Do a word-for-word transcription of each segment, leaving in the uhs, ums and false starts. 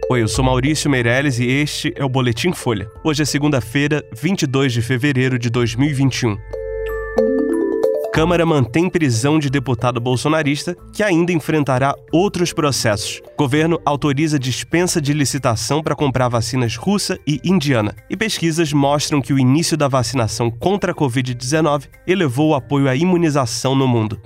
Oi, eu sou Maurício Meirelles e este é o Boletim Folha. Hoje é segunda-feira, vinte e dois de fevereiro de dois mil e vinte e um. Câmara mantém prisão de deputado bolsonarista que ainda enfrentará outros processos. Governo autoriza dispensa de licitação para comprar vacinas russa e indiana. E pesquisas mostram que o início da vacinação contra a covid dezenove elevou o apoio à imunização no mundo.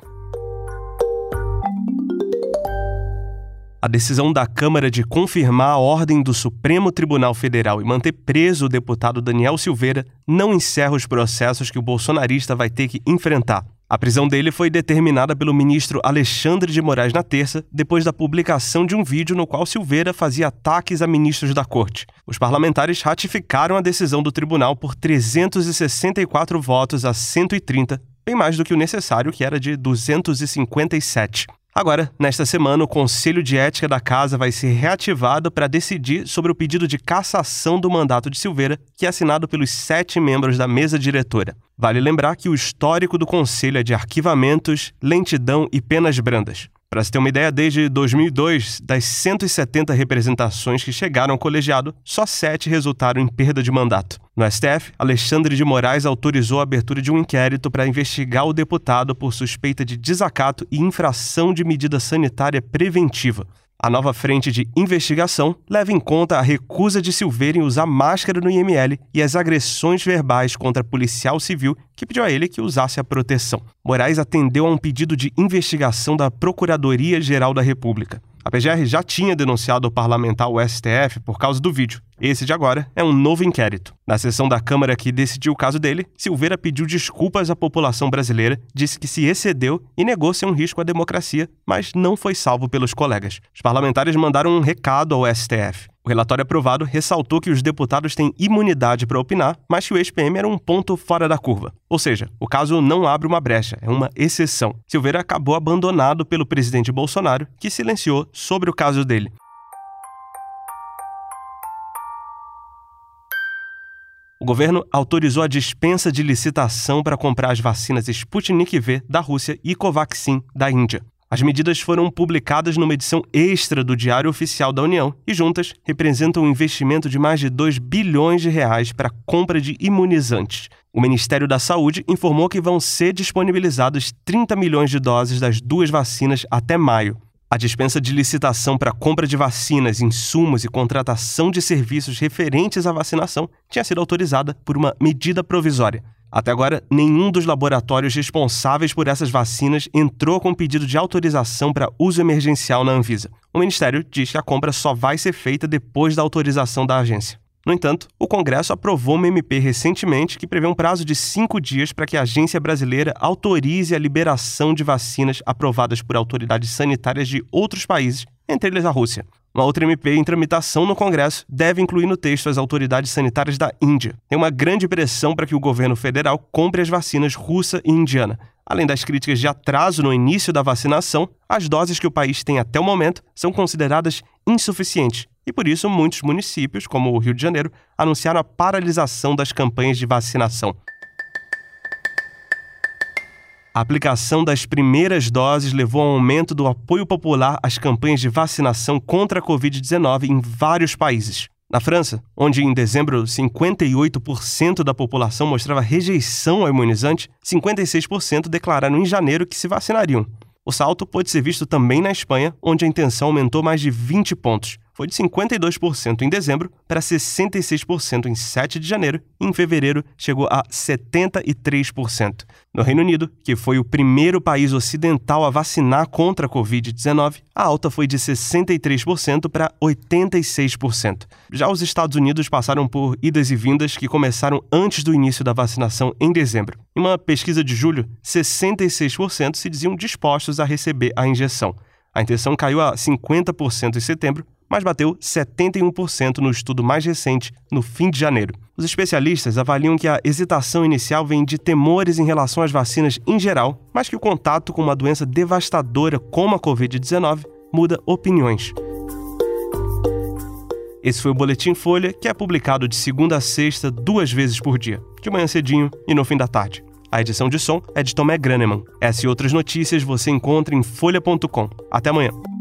A decisão da Câmara de confirmar a ordem do Supremo Tribunal Federal e manter preso o deputado Daniel Silveira não encerra os processos que o bolsonarista vai ter que enfrentar. A prisão dele foi determinada pelo ministro Alexandre de Moraes na terça, depois da publicação de um vídeo no qual Silveira fazia ataques a ministros da corte. Os parlamentares ratificaram a decisão do tribunal por trezentos e sessenta e quatro votos a cento e trinta, bem mais do que o necessário, que era de duzentos e cinquenta e sete. Agora, nesta semana, o Conselho de Ética da Casa vai ser reativado para decidir sobre o pedido de cassação do mandato de Silveira, que é assinado pelos sete membros da mesa diretora. Vale lembrar que o histórico do Conselho é de arquivamentos, lentidão e penas brandas. Para se ter uma ideia, desde dois mil e dois, das cento e setenta representações que chegaram ao colegiado, só sete resultaram em perda de mandato. No S T F, Alexandre de Moraes autorizou a abertura de um inquérito para investigar o deputado por suspeita de desacato e infração de medida sanitária preventiva. A nova frente de investigação leva em conta a recusa de Silveira em usar máscara no I M L e as agressões verbais contra policial civil que pediu a ele que usasse a proteção. Moraes atendeu a um pedido de investigação da Procuradoria-Geral da República. A P G R já tinha denunciado o parlamentar ao S T F por causa do vídeo. Esse de agora é um novo inquérito. Na sessão da Câmara que decidiu o caso dele, Silveira pediu desculpas à população brasileira, disse que se excedeu e negou ser um risco à democracia, mas não foi salvo pelos colegas. Os parlamentares mandaram um recado ao S T F. O relatório aprovado ressaltou que os deputados têm imunidade para opinar, mas que o ex-P M era um ponto fora da curva. Ou seja, o caso não abre uma brecha, é uma exceção. Silveira acabou abandonado pelo presidente Bolsonaro, que silenciou sobre o caso dele. O governo autorizou a dispensa de licitação para comprar as vacinas Sputnik V da Rússia e Covaxin da Índia. As medidas foram publicadas numa edição extra do Diário Oficial da União e, juntas, representam um investimento de mais de dois bilhões de reais para a compra de imunizantes. O Ministério da Saúde informou que vão ser disponibilizados trinta milhões de doses das duas vacinas até maio. A dispensa de licitação para compra de vacinas, insumos e contratação de serviços referentes à vacinação tinha sido autorizada por uma medida provisória. Até agora, nenhum dos laboratórios responsáveis por essas vacinas entrou com pedido de autorização para uso emergencial na Anvisa. O Ministério diz que a compra só vai ser feita depois da autorização da agência. No entanto, o Congresso aprovou uma M P recentemente que prevê um prazo de cinco dias para que a agência brasileira autorize a liberação de vacinas aprovadas por autoridades sanitárias de outros países, entre eles a Rússia. Uma outra M P em tramitação no Congresso deve incluir no texto as autoridades sanitárias da Índia. Tem uma grande pressão para que o governo federal compre as vacinas russa e indiana. Além das críticas de atraso no início da vacinação, as doses que o país tem até o momento são consideradas insuficientes. E por isso, muitos municípios, como o Rio de Janeiro, anunciaram a paralisação das campanhas de vacinação. A aplicação das primeiras doses levou ao aumento do apoio popular às campanhas de vacinação contra a covid dezenove em vários países. Na França, onde em dezembro cinquenta e oito por cento da população mostrava rejeição ao imunizante, cinquenta e seis por cento declararam em janeiro que se vacinariam. O salto pode ser visto também na Espanha, onde a intenção aumentou mais de vinte pontos. Foi de cinquenta e dois por cento em dezembro para sessenta e seis por cento em sete de janeiro e em fevereiro chegou a setenta e três por cento. No Reino Unido, que foi o primeiro país ocidental a vacinar contra a covid dezenove, a alta foi de sessenta e três por cento para oitenta e seis por cento. Já os Estados Unidos passaram por idas e vindas que começaram antes do início da vacinação em dezembro. Em uma pesquisa de julho, sessenta e seis por cento se diziam dispostos a receber a injeção. A intenção caiu a cinquenta por cento em setembro, mas bateu setenta e um por cento no estudo mais recente, no fim de janeiro. Os especialistas avaliam que a hesitação inicial vem de temores em relação às vacinas em geral, mas que o contato com uma doença devastadora como a covid dezenove muda opiniões. Esse foi o Boletim Folha, que é publicado de segunda a sexta, duas vezes por dia, de manhã cedinho e no fim da tarde. A edição de som é de Tomé Graneman. Essa e outras notícias você encontra em folha ponto com. Até amanhã.